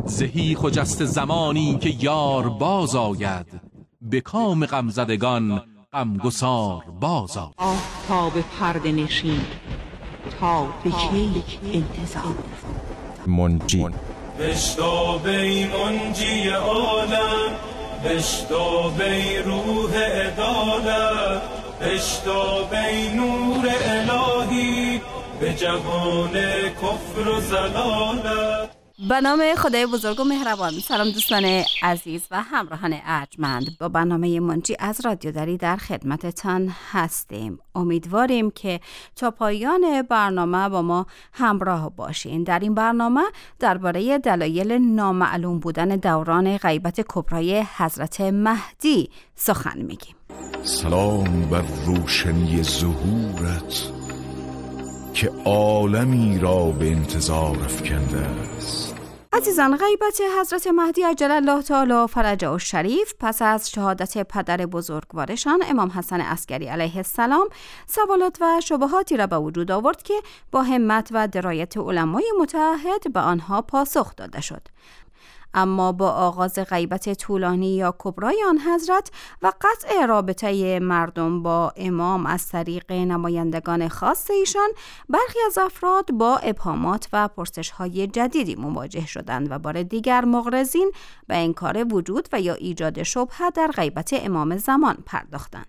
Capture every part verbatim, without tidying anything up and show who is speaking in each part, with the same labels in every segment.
Speaker 1: زهی خجست زمانی که یار باز آید، به کام غمزدگان غمگسار باز آید.
Speaker 2: آفتاب پرده نشین تا به کی انتظار؟
Speaker 3: منجی
Speaker 4: بشتابی منجی عالم، بشتابی روح عدالت، بشتابی نور الهی به جهان کفر و ضلالت.
Speaker 5: به نام خدای بزرگ و مهربان. سلام دوستان عزیز و همراهان ارجمند، با برنامه منجی از رادیو دری در خدمتتان هستیم. امیدواریم که تا پایان برنامه با ما همراه باشین. در این برنامه درباره دلایل نامعلوم بودن دوران غیبت کبرای حضرت مهدی سخن میگیم.
Speaker 6: سلام بر روشنی ظهورت که عالمی را به انتظار افکنده است.
Speaker 5: عزیزان، غیبت حضرت مهدی عجل الله تعالی فرجه الشریف پس از شهادت پدر بزرگوارشان امام حسن عسکری علیه السلام سوالات و شبهاتی را به وجود آورد که با همت و درایت علمای متعهد به آنها پاسخ داده شد. اما با آغاز غیبت طولانی یا کبرای آن حضرت و قطع رابطه مردم با امام از طریق نمایندگان خاص ایشان، برخی از افراد با ابهامات و پرسش‌های جدیدی مواجه شدند و بار دیگر مغرضین به انکار وجود و یا ایجاد شبهه در غیبت امام زمان پرداختند.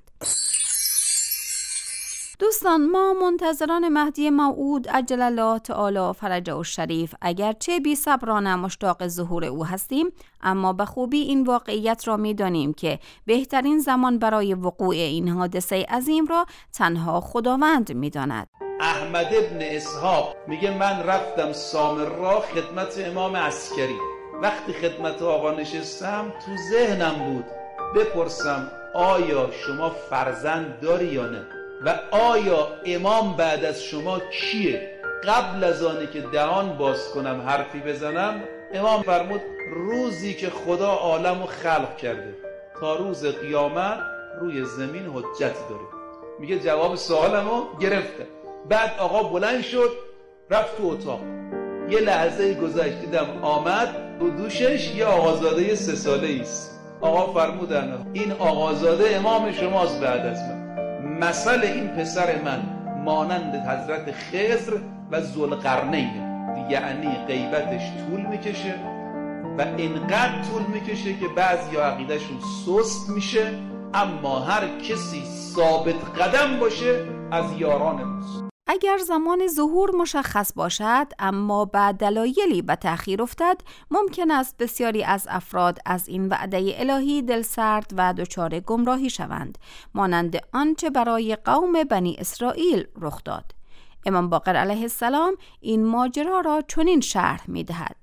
Speaker 5: دوستان، ما منتظران مهدی موعود عجل الله تعالی فرجه الشریف اگرچه بی صبرانه مشتاق ظهور او هستیم، اما به خوبی این واقعیت را می دانیم که بهترین زمان برای وقوع این حادثه عظیم را تنها خداوند می داند.
Speaker 7: احمد ابن اسحاق میگه من رفتم سامرا خدمت امام عسکری. وقتی خدمت آقا نشستم تو ذهنم بود بپرسم آیا شما فرزند داری یا نه؟ و آیا امام بعد از شما کیه؟ قبل از آنی که دهان باز کنم حرفی بزنم، امام فرمود روزی که خدا عالم رو خلق کرده تا روز قیامت روی زمین حجت داره. میگه جواب سوالمو گرفتم. بعد آقا بلند شد رفت تو اتاق. یه لحظه گذشت دیدم آمد رو دوشش یه آقازاده سه ساله ایست. آقا فرمودن این آقازاده امام شماست بعد از من. مثل این پسر من مانند حضرت خضر و ذوالقرنین، یعنی غیبتش طول میکشه و اینقدر طول میکشه که بعضی عقیدهشون سست میشه، اما هر کسی ثابت قدم باشه از یاران اوست.
Speaker 5: اگر زمان ظهور مشخص باشد اما بعد دلایلی به تأخیر افتد، ممکن است بسیاری از افراد از این وعده الهی دلسرد و دچار گمراهی شوند، مانند آنچه برای قوم بنی اسرائیل رخ داد. امام باقر علیه السلام این ماجرا را چنین شرح می دهد: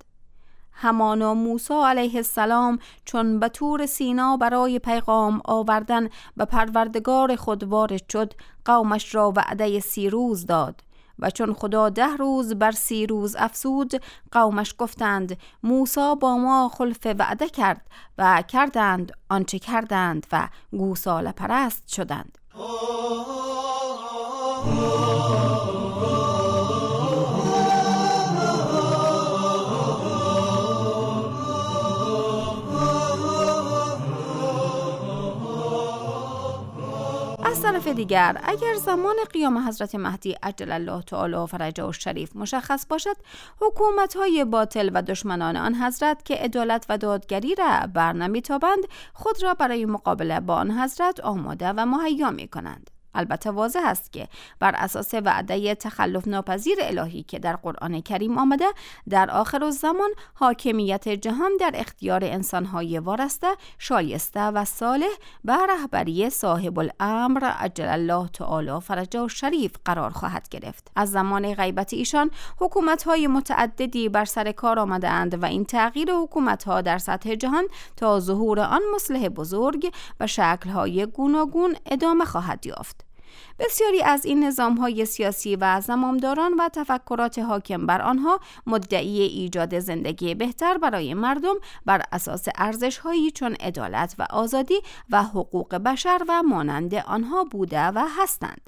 Speaker 5: همانا موسی علیه السلام چون به طور سینا برای پیغام آوردن به پروردگار خود وارد شد، قومش را وعده سی روز داد و چون خدا ده روز بر سی روز افزود، قومش گفتند موسی با ما خلف وعده کرد و کردند آنچه کردند و گوساله پرست شدند. از طرف دیگر اگر زمان قیام حضرت مهدی عجل الله تعالی فرجه الشریف مشخص باشد، حکومت‌های باطل و دشمنان آن حضرت که عدالت و دادگری را برنمی‌تابند، خود را برای مقابله با آن حضرت آماده و مهیا می‌کنند. البته واضح است که بر اساس وعده تخلف ناپذیر الهی که در قرآن کریم آمده، در آخر الزمان حاکمیت جهان در اختیار انسان‌های وارسته، شایسته و صالح به رهبری صاحب الامر عجل الله تعالی فرجه الشریف قرار خواهد گرفت. از زمان غیبت ایشان حکومت‌های متعددی بر سر کار آمده‌اند و این تغییر حکومت‌ها در سطح جهان تا ظهور آن مصلح بزرگ و شکل‌های گوناگون ادامه خواهد یافت. بسیاری از این نظام‌های سیاسی و زمامداران و تفکرات حاکم بر آنها مدعی ایجاد زندگی بهتر برای مردم بر اساس ارزش‌هایی چون عدالت و آزادی و حقوق بشر و مانند آنها بوده و هستند.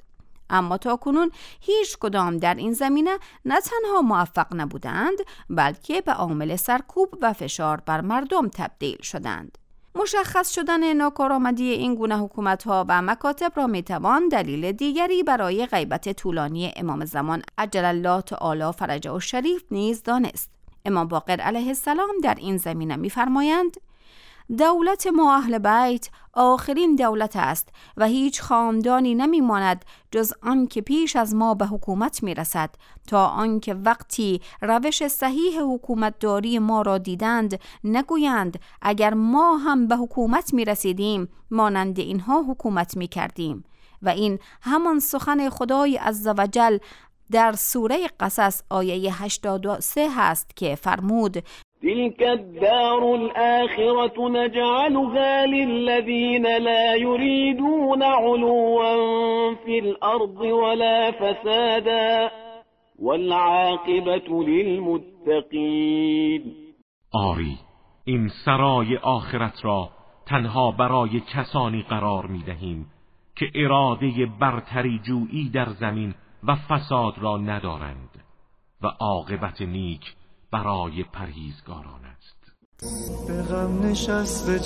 Speaker 5: اما تاکنون هیچ کدام در این زمینه نه تنها موفق نبودند، بلکه به عامل سرکوب و فشار بر مردم تبدیل شدند. مشخص شدن ناکارآمدی این گونه حکومت‌ها و مکاتب را می‌توان دلیل دیگری برای غیبت طولانی امام زمان عجل الله تعالی فرجه الشریف نیز دانست. امام باقر علیه السلام در این زمینه می‌فرمایند: دولت ما اهل بیت آخرین دولت است و هیچ خاندانی نمی‌ماند جز آن که پیش از ما به حکومت می‌رسد، تا آنکه وقتی روش صحیح حکومتداری ما را دیدند نگویند اگر ما هم به حکومت می‌رسیدیم مانند اینها حکومت می‌کردیم. و این همان سخن خدای عزوجل در سوره قصص آیه هشتاد و سه هست که فرمود:
Speaker 8: تلك الدار الآخرة نجعلها للذين لا يريدون علوا في الأرض ولا فسادا والعاقبة للمتقين.
Speaker 9: آری، این سرای آخرت را تنها برای کسانی قرار می دهیم که اراده برتری جویی در زمین و فساد را ندارند و عاقبت نیک برای پرهیزگاران است.
Speaker 4: به غم نشست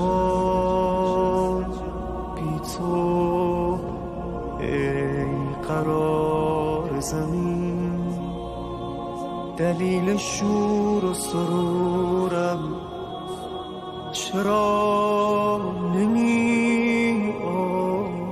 Speaker 4: جهان بی تو ای قرار زمین، دلیل شور و سرورم چرا نمی آیی؟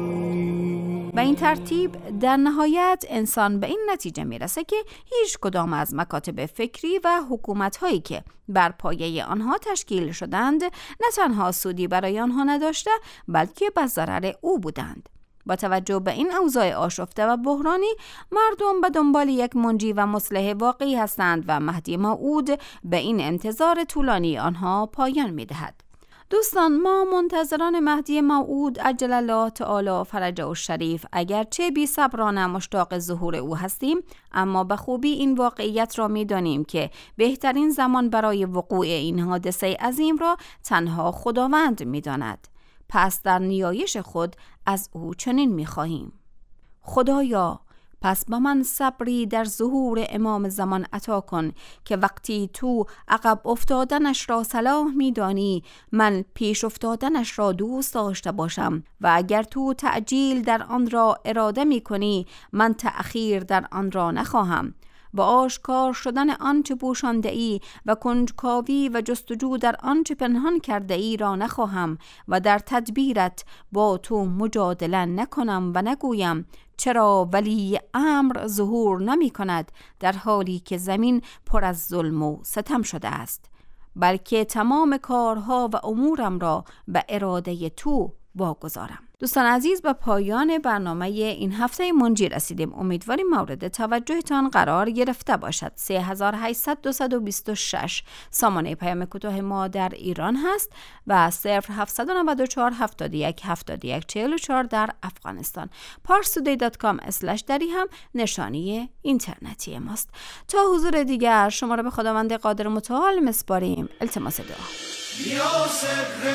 Speaker 5: و این ترتیب در نهایت انسان به این نتیجه میرسه که هیچ کدام از مکاتب فکری و حکومت‌هایی که بر پایه آنها تشکیل شدند نه تنها سودی برای آنها نداشته، بلکه به ضرر او بودند. با توجه به این اوضاع آشفته و بحرانی، مردم به دنبال یک منجی و مصلح واقعی هستند و مهدی موعود به این انتظار طولانی آنها پایان می‌دهد. دوستان، ما منتظران مهدی موعود عجل الله تعالی فرجه الشریف اگرچه بی صبرانه مشتاق ظهور او هستیم، اما به خوبی این واقعیت را می دانیم که بهترین زمان برای وقوع این حادثه عظیم را تنها خداوند می داند. پس در نیایش خود از او چنین می خواهیم: خدایا، پس به من صبری در ظهور امام زمان عطا کن که وقتی تو عقب افتادنش را صلاح می دانی، من پیش افتادنش را دوست داشته باشم، و اگر تو تعجیل در آن را اراده می کنی، من تأخیر در آن را نخواهم. با آشکار شدن آنچه پوشانده ای و کنجکاوی و جستجو در آنچه پنهان کرده ای را نخواهم، و در تدبیرت با تو مجادله نکنم و نگویم چرا ولی امر ظهور نمی کند در حالی که زمین پر از ظلم و ستم شده است، بلکه تمام کارها و امورم را به اراده تو واگذارم. دوستان عزیز، به پایان برنامه این هفته منجی رسیدیم. امیدواریم مورد توجهتان قرار گرفته باشد. سه هزار و هشتصد و بیست و شش سامانه پیام کوتاه ما در ایران هست و صفر هفتصد و نود و چهار هفتاد و یک هفتاد و یک چهل و چهار در افغانستان. پارستودی دات کام اسلش دری هم نشانی اینترنتی ماست. تا حضور دیگر شما را به خداوند قادر متعال مسپاریم. التماس دعا.
Speaker 4: یا سر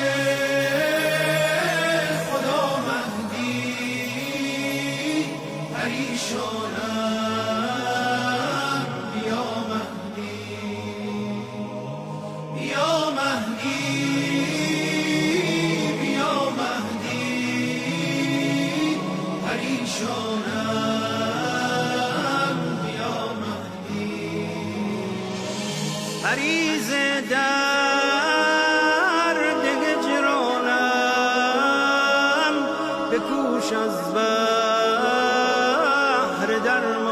Speaker 4: پریشانم، یا مهدی، یا مهدی، یا مهدی، پریشانم، یا مهدی، مریض درد هجرانم، بکوش از بحر در